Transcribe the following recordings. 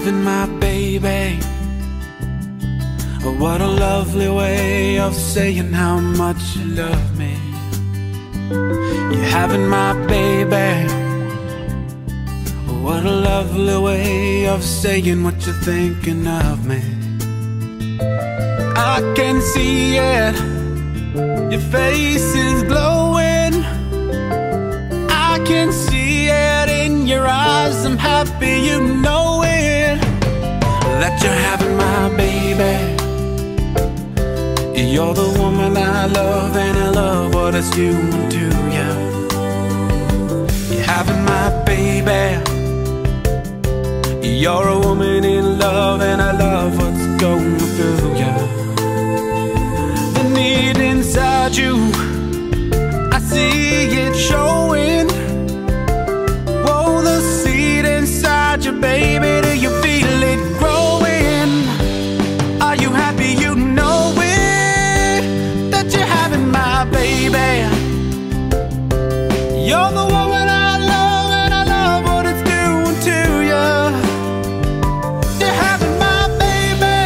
having my baby. What a lovely way of saying how much you love me. You're having my baby. What a lovely way of saying what you're thinking of me. I can see it, your face is glowing. I can see it in your eyes. I'm happy you know it, that you're having my baby. You're the woman I love, and I love what it's doing to you. You're having my baby. You're a woman in love, and I love what's going through you. The need inside you, I see it showing. Whoa, the seed inside you, baby, do you feel it growing? Are you happy you know it, that you're having my baby? You're the woman I love, and I love what it's doing to you. You're having my baby.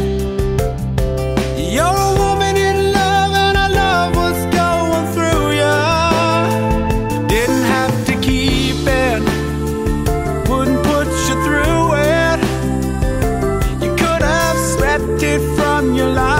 You're a woman in love, and I love what's going through you. Didn't have to keep it, wouldn't put you through it. You could have swept it from your life.